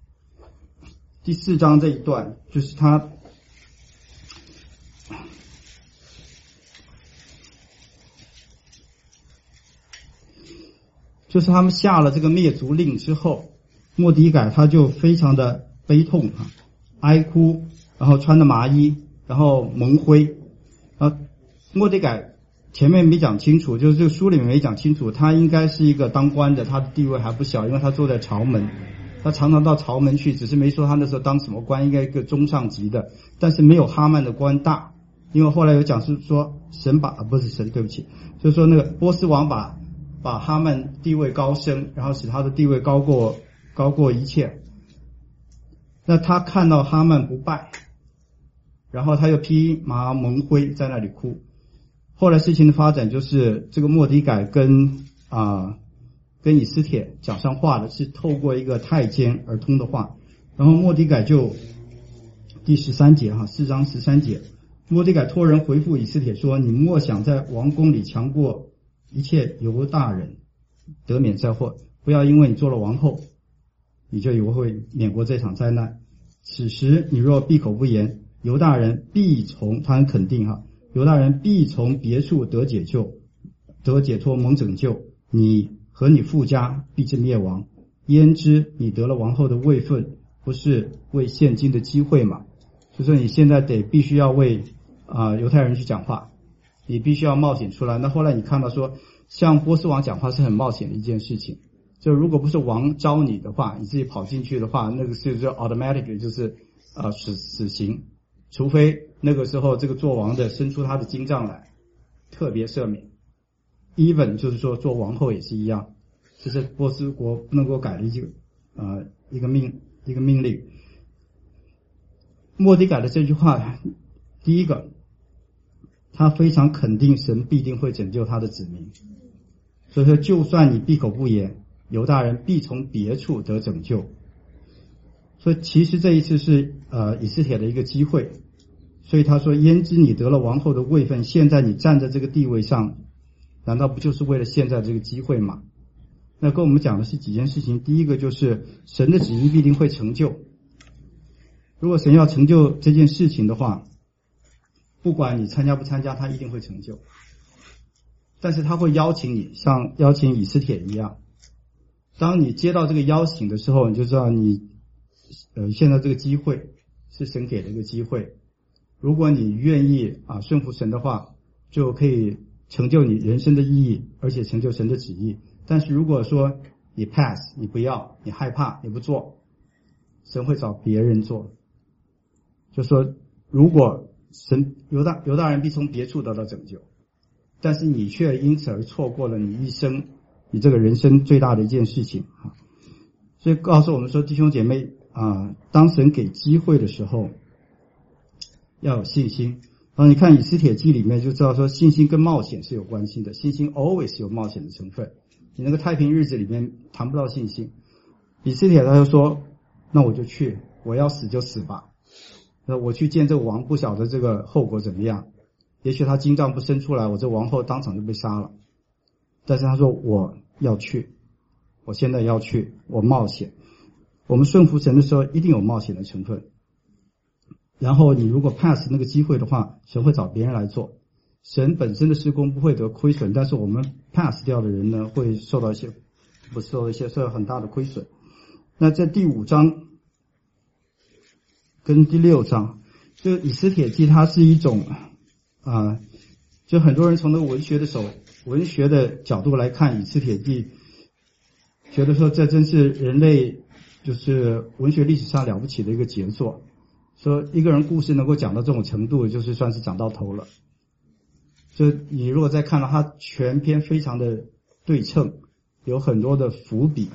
4章这一段，就是他们下了这个灭族令之后，末底改他就非常的悲痛哀哭，然后穿的麻衣，然后蒙灰。末底改前面没讲清楚，就是这个书里面没讲清楚，他应该是一个当官的，他的地位还不小，因为他坐在朝门，他常常到朝门去，只是没说他那时候当什么官，应该一个中上级的，但是没有哈曼的官大。因为后来有讲是说就是说那个波斯王把哈曼地位高升，然后使他的地位高过一切。那他看到哈曼不败，然后他又披麻蒙灰在那里哭。 后来事情的发展就是这个末底改跟以斯帖讲上话的是透过一个太监而通的话，然后末底改就第13节4章13节，末底改托人回复以斯帖说，你莫想在王宫里强过一切犹大人，得免灾祸，不要因为你做了王后，你就以为会免过这场灾难。此时你若闭口不言，犹大人必从，他很肯定犹大人必从别处得解脱蒙拯救，你和你父家必至灭亡。焉知你得了王后的位分，不是为现今的机会嘛？所以说你现在必须要为犹太人去讲话，你必须要冒险出来。那后来你看到说，像波斯王讲话是很冒险的一件事情，就如果不是王招你的话，你自己跑进去的话，那个是就 automatic 就是死刑，除非那个时候这个做王的伸出他的金杖来特别赦免。even 就是说做王后也是一样，这是波斯国不能够改的一个命令。末底改的这句话，第一个，他非常肯定神必定会拯救他的子民，所以说就算你闭口不言，犹大人必从别处得拯救。所以其实这一次是以斯帖的一个机会，所以他说，焉知你得了王后的位分，现在你站在这个地位上，难道不就是为了现在这个机会吗？那跟我们讲的是几件事情。第一个就是神的旨意必定会成就，如果神要成就这件事情的话，不管你参加不参加，他一定会成就。但是他会邀请你，像邀请以斯帖一样，当你接到这个邀请的时候，你就知道你现在这个机会是神给的一个机会。如果你愿意顺服神的话，就可以成就你人生的意义，而且成就神的旨意。但是如果说你 pass， 你不要，你害怕，你不做，神会找别人做。就说如果犹大人必从别处得到拯救，但是你却因此而错过了你一生，你这个人生最大的一件事情。所以告诉我们说，弟兄姐妹当神给机会的时候要有信心。然后你看以斯帖记里面就知道说，信心跟冒险是有关系的，信心 always 有冒险的成分。你那个太平日子里面谈不到信心。以斯帖他就说，那我就去，我要死就死吧，那我去见这个王，不晓得这个后果怎么样，也许他金杖不伸出来，我这王后当场就被杀了。但是他说我要去，我现在要去，我冒险。我们顺服神的时候一定有冒险的成分，然后你如果 pass 那个机会的话，神会找别人来做。神本身的事工不会得亏损，但是我们 pass 掉的人呢，会受到很大的亏损。那在第5章跟第6章，就以斯帖记它是一种就很多人从那个文学的角度来看以斯帖记，觉得说这真是人类就是文学历史上了不起的一个杰作，说一个人故事能够讲到这种程度，就是算是讲到头了。就你如果再看到它全篇非常的对称，有很多的伏笔，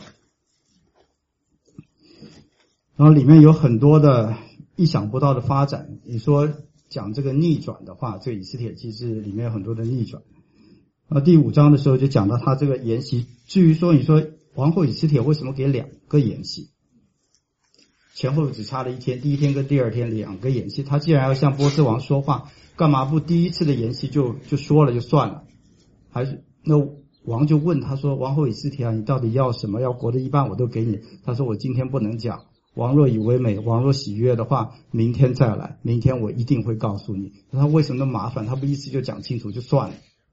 然后里面有很多的意想不到的发展。你说讲这个逆转的话，这个以斯帖记是里面有很多的逆转。第5章的时候就讲到他这个筵席。至于说你说王后以斯帖为什么给2个筵席，前后只差了1天，第1天跟第2天2个筵席，他既然要向波斯王说话，干嘛不第一次的筵席就说了就算了？还是那王就问他说，王后以斯帖你到底要什么？要国的一半我都给你。他说我今天不能讲，王若以为美，王若喜悦的话，明天再来，明天我一定会告诉你。他为什么那么麻烦？他不一次就讲清楚就算了。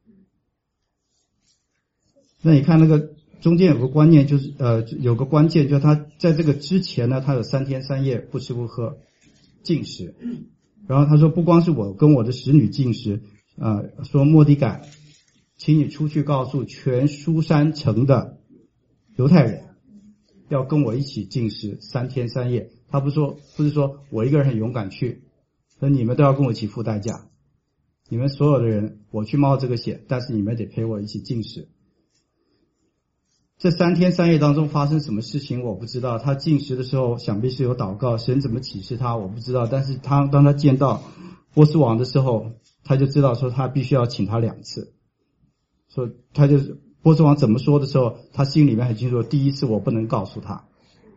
那你看那个中间有个观念，就是有个关键，就是他在这个之前呢，他有3天3夜不吃不喝禁食。然后他说不光是我跟我的使女禁食，说末底改请你出去告诉全书珊城的犹太人要跟我一起禁食3天3夜。他不是说我一个人很勇敢去，说你们都要跟我一起付代价，你们所有的人我去冒这个险，但是你们得陪我一起禁食。这3天3夜当中发生什么事情我不知道，他禁食的时候想必是有祷告，神怎么启示他我不知道，但是当他见到波斯王的时候，他就知道说他必须要请他2次，说他就是波斯王怎么说的时候，他心里面很清楚，第一次我不能告诉他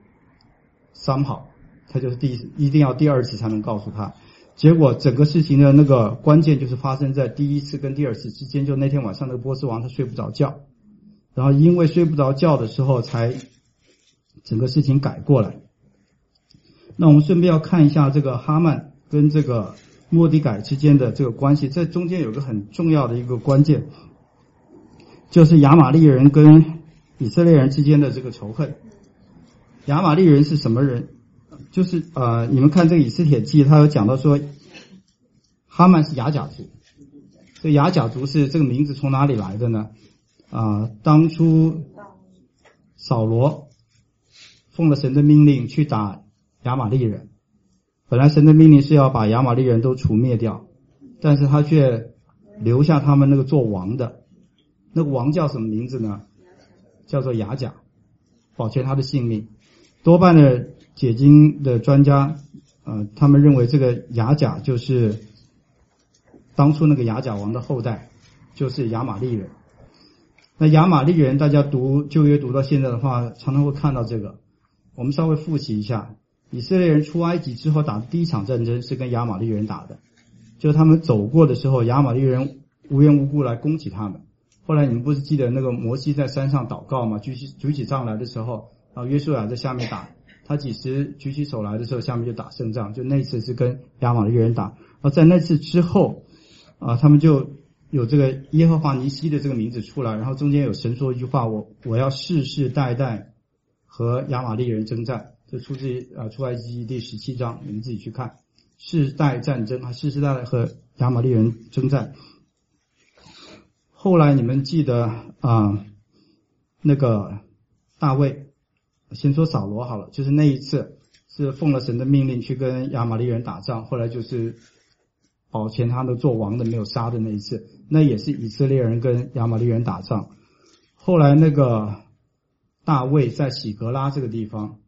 ，somehow他就是一定要第2次才能告诉他。结果整个事情的那个关键就是发生在第1次跟第2次之间，就那天晚上那个波斯王他睡不着觉，然后因为睡不着觉的时候才整个事情改过来。那我们顺便要看一下这个哈曼跟这个末底改之间的这个关系，这中间有个很重要的一个关键，就是亚玛力人跟以色列人之间的这个仇恨。亚玛力人是什么人？就是你们看这个以斯帖记，他有讲到说哈曼是雅甲族。这雅甲族是这个名字从哪里来的呢？当初扫罗奉了神的命令去打亚玛力人，本来神的命令是要把亚玛力人都除灭掉，但是他却留下他们那个做王的，那个王叫什么名字呢？叫做雅甲，保全他的性命。多半的解经的专家他们认为这个雅甲就是当初那个雅甲王的后代，就是亚玛力人。那亚玛力人大家读旧约读到现在的话，常常会看到这个。我们稍微复习一下，以色列人出埃及之后打的第一场战争是跟亚玛力人打的，就是他们走过的时候，亚玛力人无缘无故来攻击他们。后来你们不是记得那个摩西在山上祷告吗？举起杖来的时候，然后约书亚在下面打，他几时举起手来的时候，下面就打胜仗，就那次是跟亚玛力人打。然后在那次之后他们就有这个耶和华尼西的这个名字出来，然后中间有神说一句话，我要世世代代和亚玛力人征战，这出自出埃及记第17章，你们自己去看，世代战争，世世代代和亚玛力人征战。后来你们记得那个大卫，先说扫罗好了，就是那一次是奉了神的命令去跟亚玛力人打仗，后来就是保全他们做王的没有杀的那一次，那也是以色列人跟亚玛力人打仗。后来那个大卫在喜格拉这个地方，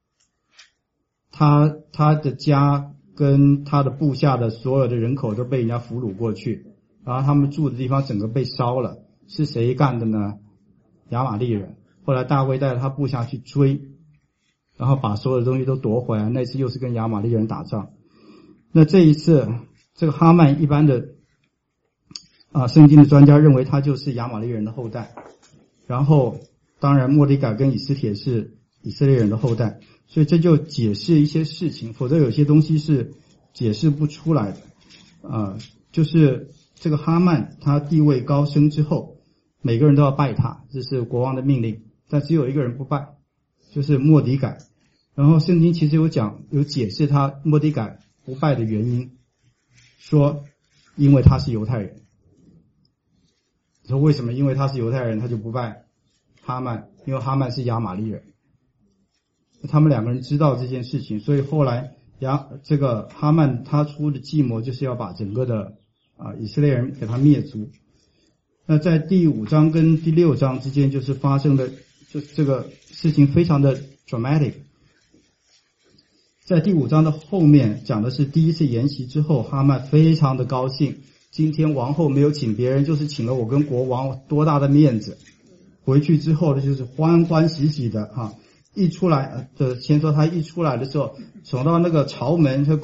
他的家跟他的部下的所有的人口都被人家俘虏过去，然后他们住的地方整个被烧了。是谁干的呢？亚玛力人。后来大卫带着他部下去追，然后把所有的东西都夺回来，那次又是跟亚玛力人打仗。那这一次这个哈曼一般的圣经的专家认为他就是亚玛力人的后代，然后当然末底改跟以斯帖是以色列人的后代，所以这就解释一些事情，否则有些东西是解释不出来的。就是这个哈曼他地位高升之后，每个人都要拜他，这是国王的命令，但只有一个人不拜，就是末底改。然后圣经其实有解释他末底改不拜的原因，说因为他是犹太人。说为什么？因为他是犹太人他就不拜哈曼，因为哈曼是亚玛力人。他们两个人知道这件事情，所以后来这个哈曼他出的计谋就是要把整个的以色列人给他灭族。那在第5章跟第6章之间就是发生的就是这个事情非常的 dramatic。 在第5章的后面讲的是第一次筵席之后，哈曼非常的高兴，今天王后没有请别人，就是请了我跟国王，多大的面子。回去之后呢，就是欢欢喜喜的一出来先说他一出来的时候，走到那个朝门和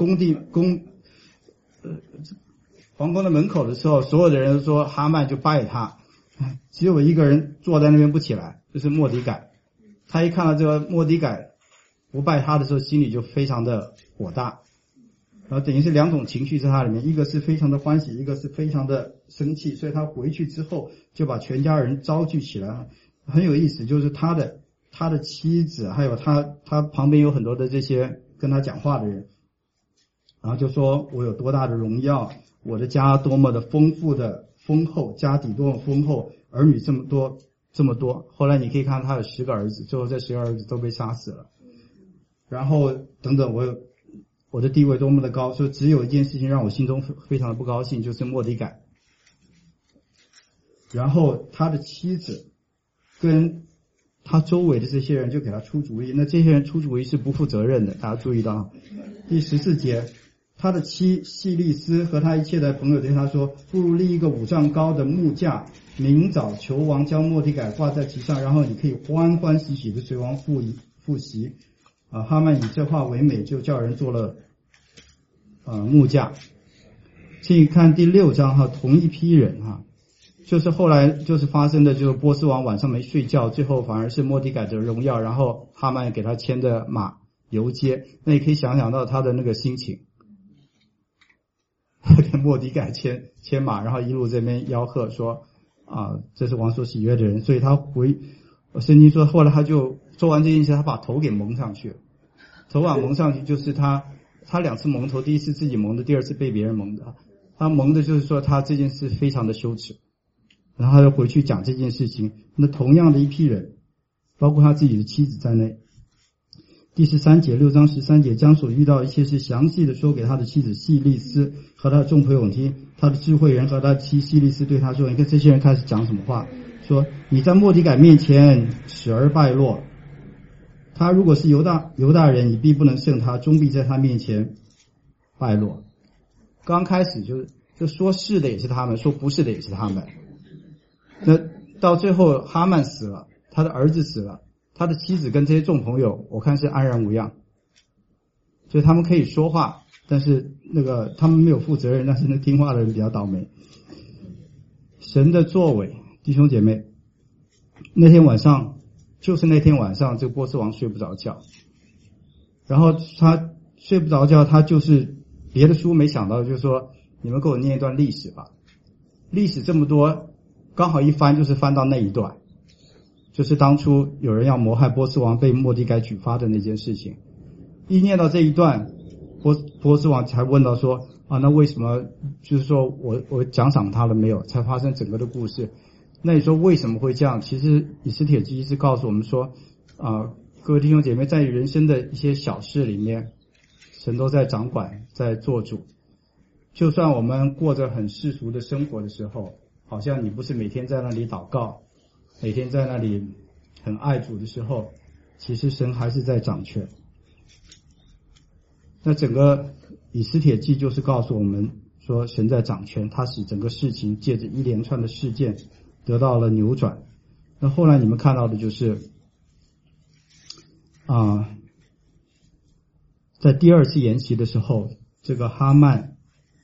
皇宫的门口的时候，所有的人都说哈曼就拜他，只有一个人坐在那边不起来，就是末底改。他一看到这个末底改不拜他的时候，心里就非常的火大，然后等于是两种情绪在他里面，一个是非常的欢喜，一个是非常的生气。所以他回去之后就把全家人招聚起来。很有意思，就是他的妻子还有他旁边有很多的这些跟他讲话的人，然后就说我有多大的荣耀，我的家多么的丰富的丰厚，家底多么丰厚，儿女这么多。后来你可以看他有10个儿子，最后这10个儿子都被杀死了。然后等等，我的地位多么的高，所以只有一件事情让我心中非常的不高兴，就是末底改。然后他的妻子跟他周围的这些人就给他出主意，那这些人出主意是不负责任的，大家注意到第14节， 他的妻细利斯和他一切的朋友对他说，不如立一个5丈高的木架，明早求王将末底改挂在其上，然后你可以欢欢喜喜的随王赴席。哈曼以这话为美，就叫人做了木架。请看第6章哈，同一批人哈，就是后来就是发生的，就是波斯王晚上没睡觉，最后反而是末底改得荣耀，然后哈曼给他牵的马游街，那你可以想到他的那个心情，跟末底改牵马，然后一路这边吆喝说这是王所喜悦的人，所以他圣经说后来他就做完这件事，他把头给蒙上去了，头发蒙上去就是他2次蒙头，第一次自己蒙的，第2次被别人蒙的。他蒙的就是说他这件事非常的羞耻，然后他就回去讲这件事情。那同样的一批人，包括他自己的妻子在内。第13节6章13节将所遇到一切事详细的说给他的妻子细利斯和他的众朋友听。他的智慧人和他的妻细利斯对他说，你看这些人开始讲什么话，说你在末底改面前使而败落，他如果是犹大人，你必不能胜他，终必在他面前败落。刚开始就说是的也是他们，说不是的也是他们。那到最后哈曼死了，他的儿子死了，他的妻子跟这些众朋友我看是安然无恙，所以他们可以说话，但是他们没有负责任，但是那听话的人比较倒霉。神的作为，弟兄姐妹，那天晚上这个波斯王睡不着觉，然后他睡不着觉，他就是别的书没想到，就是说你们给我念一段历史吧。历史这么多，刚好一翻就是翻到那一段，就是当初有人要谋害波斯王被末底改举发的那件事情。一念到这一段，波斯王才问到说那为什么就是说我奖赏他了没有，才发生整个的故事。那你说为什么会这样？其实以斯帖记是告诉我们说各位弟兄姐妹，在人生的一些小事里面，神都在掌管，在做主。就算我们过着很世俗的生活的时候，好像你不是每天在那里祷告，每天在那里很爱主的时候，其实神还是在掌权。那整个以斯帖记就是告诉我们说神在掌权，他使整个事情借着一连串的事件得到了扭转。那后来你们看到的就是在第2次筵席的时候，这个哈曼，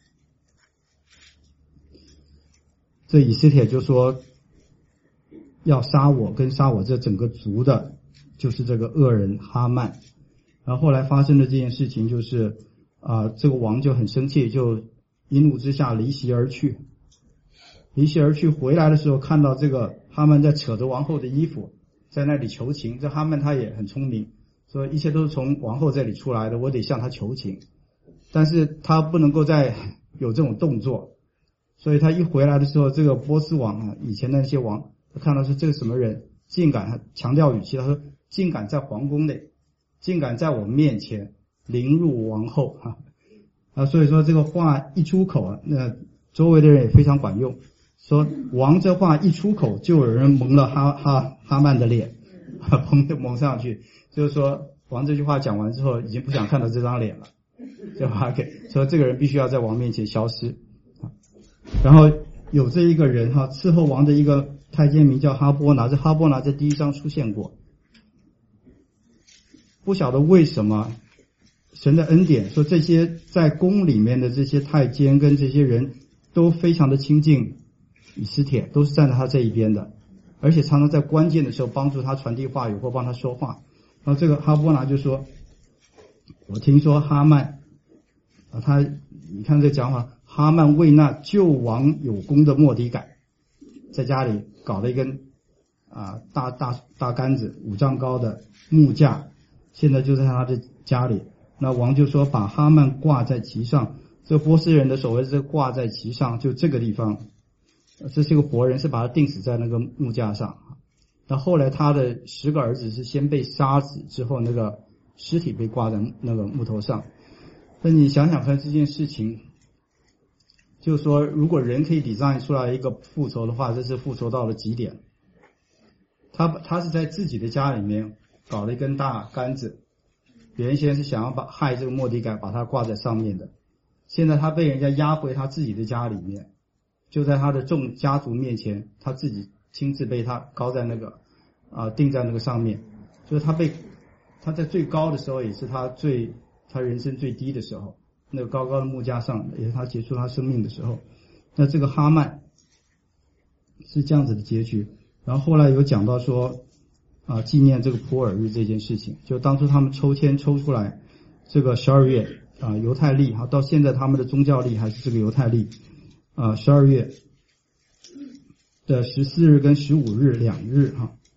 这以斯帖就说要杀我跟杀我这整个族的，就是这个恶人哈曼。然后后来发生的这件事情就是这个王就很生气，就一怒之下离席而去。回来的时候，看到这个哈曼在扯着王后的衣服在那里求情。这哈曼他也很聪明，说一切都是从王后这里出来的，我得向他求情，但是他不能够再有这种动作。所以他一回来的时候，这个波斯王以前的那些王，他看到是这个什么人，竟敢强调语气，他说竟敢在皇宫内，竟敢在我面前凌辱王后所以说这个话一出口那周围的人也非常管用，说王这话一出口，就有人蒙了哈曼的脸，蒙上去，就是说王这句话讲完之后，已经不想看到这张脸了，就把说这个人必须要在王面前消失。然后有这一个人伺候王的一个太监名叫哈波拿，这哈波拿在第1章出现过。不晓得为什么神的恩典，说这些在宫里面的这些太监跟这些人都非常的亲近以斯帖，都是站在他这一边的，而且常常在关键的时候帮助他传递话语或帮他说话。然后这个哈波拿就说，我听说哈曼你看这讲法，哈曼为那救王有功的末底改在家里搞了一根大杆子5丈高的木架，现在就在他的家里。那王就说把哈曼挂在其上，这个波斯人的所谓是挂在其上，就这个地方，这是一个活人，是把他钉死在那个木架上。那后来他的10个儿子是先被杀死，之后那个尸体被挂在那个木头上。那你想想看这件事情，就是说如果人可以 design 出来一个复仇的话，这是复仇到了极点。他是在自己的家里面搞了一根大杆子，原先是想要害这个末底改，把他挂在上面的。 现在他被人家押回他自己的家里面，就在他的众家族面前，他自己亲自被他高在那个钉在那个上面，就是他在最高的时候，也是他人生最低的时候，那个高高的木架上，也是他结束他生命的时候。那这个哈曼是这样子的结局。然后后来有讲到说纪念这个普尔日这件事情，就当初他们抽签抽出来这个12月犹太历到现在他们的宗教历还是这个犹太历12月的14日跟15日2日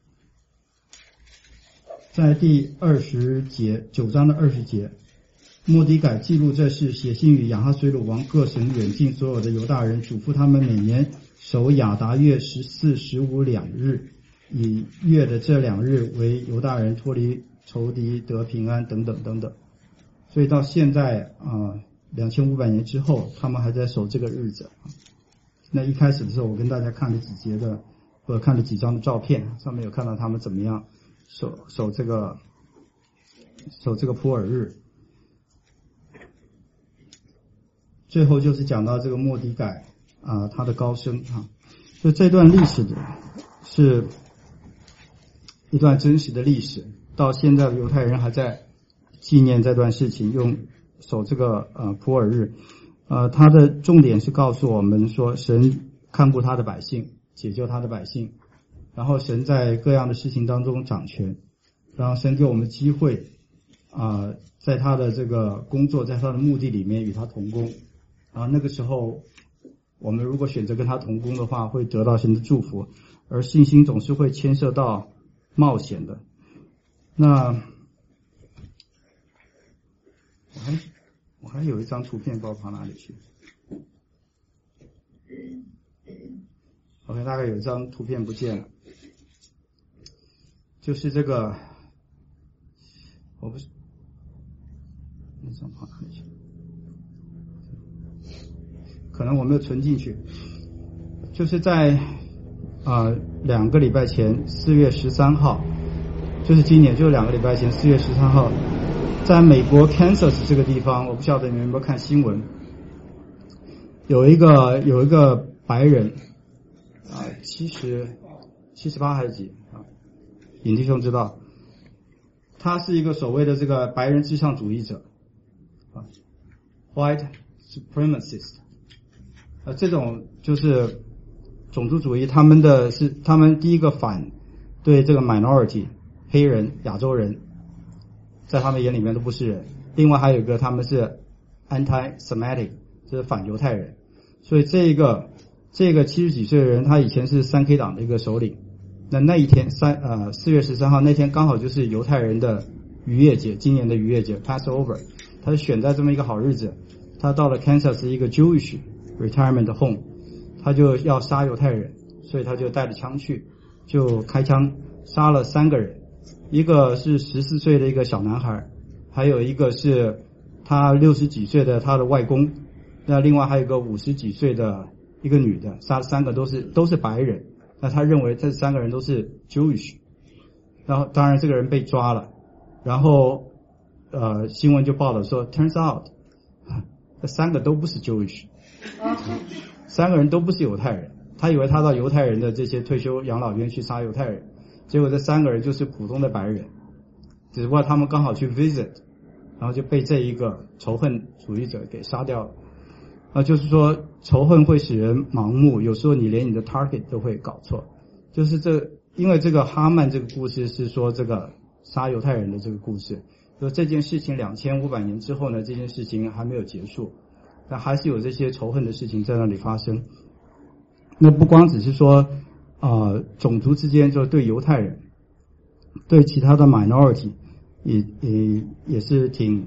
在第20节9章的20节，末底改记录这事，写信与亚哈随鲁王各省远近所有的犹大人，嘱咐他们每年守亚达月14、15、2日，以月的这2日为犹大人脱离仇敌得平安等等等等。所以到现在2500年之后，他们还在守这个日子。那一开始的时候，我跟大家看了看了几张的照片，上面有看到他们怎么样守这个普尔日。最后就是讲到这个末底改他的高升就这段历史是一段真实的历史，到现在犹太人还在纪念这段事情，用守这个普尔日。他的重点是告诉我们说，神看顾他的百姓，解救他的百姓，然后神在各样的事情当中掌权，然后神给我们机会在他的这个工作，在他的目的里面与他同工。那个时候我们如果选择跟他同工的话，会得到神的祝福，而信心总是会牵涉到冒险的。那我还有一张图片，不知道跑哪里去。OK， 大概有一张图片不见了，就是这个，我不是那张跑哪里去？可能我没有存进去。就是在2个礼拜前，4月13号，就是今年，就是2个礼拜前4月13号，在美国 Kansas 这个地方，我不晓得你们有没有看新闻，有一个白人78还是几尹弟兄知道，他是一个所谓的这个白人至上主义者White Supremacist。这种就是种族主义，他们第一个反对这个 minority 黑人、亚洲人，在他们眼里面都不是人。另外还有一个，他们是 anti-Semitic， 就是反犹太人。所以这个70几岁的人，他以前是3K 党的一个首领。那一天4月13号那天刚好就是犹太人的逾越节，今年的逾越节 Passover， 他就选在这么一个好日子，他到了 Kansas 一个 Jewish retirement home， 他就要杀犹太人，所以他就带着枪去，就开枪杀了3个人，一个是14岁的一个小男孩，还有一个是他60几岁的他的外公，那另外还有一个50几岁的一个女的，杀了3个都是白人。那他认为这3个人都是 Jewish， 然后当然这个人被抓了，然后新闻就报道说 turns out 这3个都不是 Jewish， 3个人都不是犹太人，他以为他到犹太人的这些退休养老院去杀犹太人，结果这3个人就是普通的白人，只不过他们刚好去 visit， 然后就被这一个仇恨主义者给杀掉了。就是说仇恨会使人盲目，有时候你连你的 target 都会搞错。就是因为这个哈曼这个故事是说这个杀犹太人的这个故事，就这件事情2500年之后呢，这件事情还没有结束，但还是有这些仇恨的事情在那里发生。那不光只是说种族之间，就对犹太人，对其他的 minority 也是挺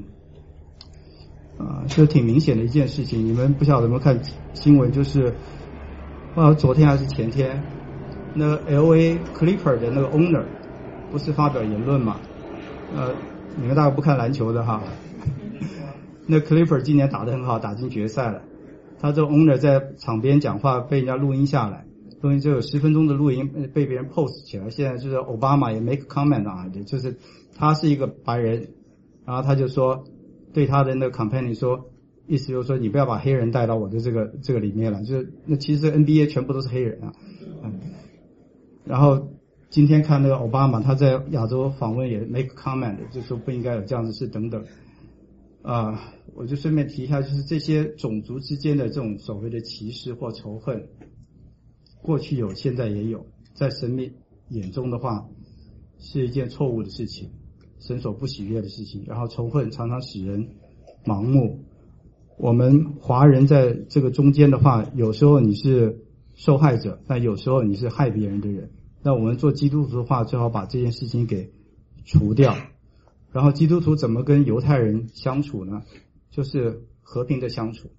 明显的一件事情。你们不晓得有没有看新闻，就是昨天还是前天，那个 LA Clipper 的那个 owner 不是发表言论嘛？你们大概不看篮球的哈。那 Clipper 今年打得很好，打进决赛了。他这个 owner 在场边讲话被人家录音下来，录音就有10分钟的录音被别人 post 起来。现在就是奥巴马也 make comment 就是他是一个白人，然后他就说对他的那个 campaign 说意思就是说你不要把黑人带到我的这个里面来，就是那其实 NBA 全部都是黑人啊。然后今天看那个奥巴马他在亚洲访问也 make comment， 就说不应该有这样的事等等。我就顺便提一下，就是这些种族之间的这种所谓的歧视或仇恨，过去有，现在也有，在神眼中的话是一件错误的事情，神所不喜悦的事情。然后仇恨常常使人盲目。我们华人在这个中间的话，有时候你是受害者，但有时候你是害别人的人。那我们做基督徒的话，最好把这件事情给除掉。然后基督徒怎么跟犹太人相处呢？就是和平的相处。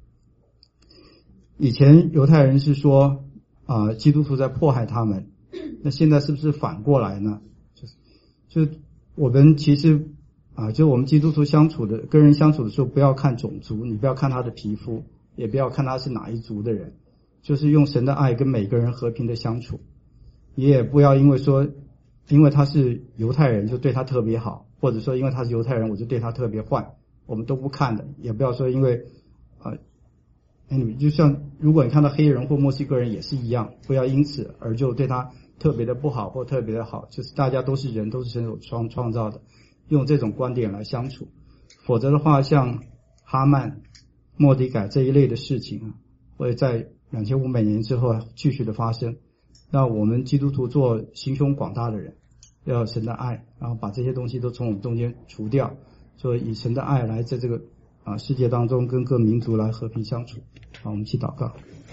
以前犹太人是说基督徒在迫害他们，那现在是不是反过来呢？就我们其实就我们基督徒跟人相处的时候，不要看种族，你不要看他的皮肤，也不要看他是哪一族的人，就是用神的爱跟每个人和平的相处。你也不要因为他是犹太人就对他特别好，或者说因为他是犹太人我就对他特别坏，我们都不看的。也不要说因为就像如果你看到黑人或墨西哥人也是一样，不要因此而就对他特别的不好或特别的好，就是大家都是人，都是神所创造的，用这种观点来相处。否则的话，像哈曼、末底改这一类的事情会在2500年之后继续的发生。那我们基督徒做心胸广大的人，要有神的爱，然后把这些东西都从我们中间除掉，所以以神的爱来在这个世界当中跟各民族来和平相处。好，我们一起祷告。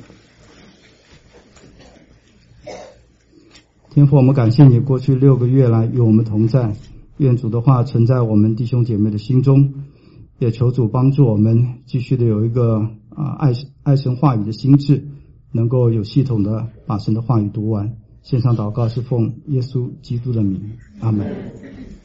天父，我们感谢你过去6个月来与我们同在，愿主的话存在我们弟兄姐妹的心中，也求主帮助我们继续的有一个爱神话语的心智，能够有系统的把神的话语读完。线上祷告是奉耶稣基督的名，阿们。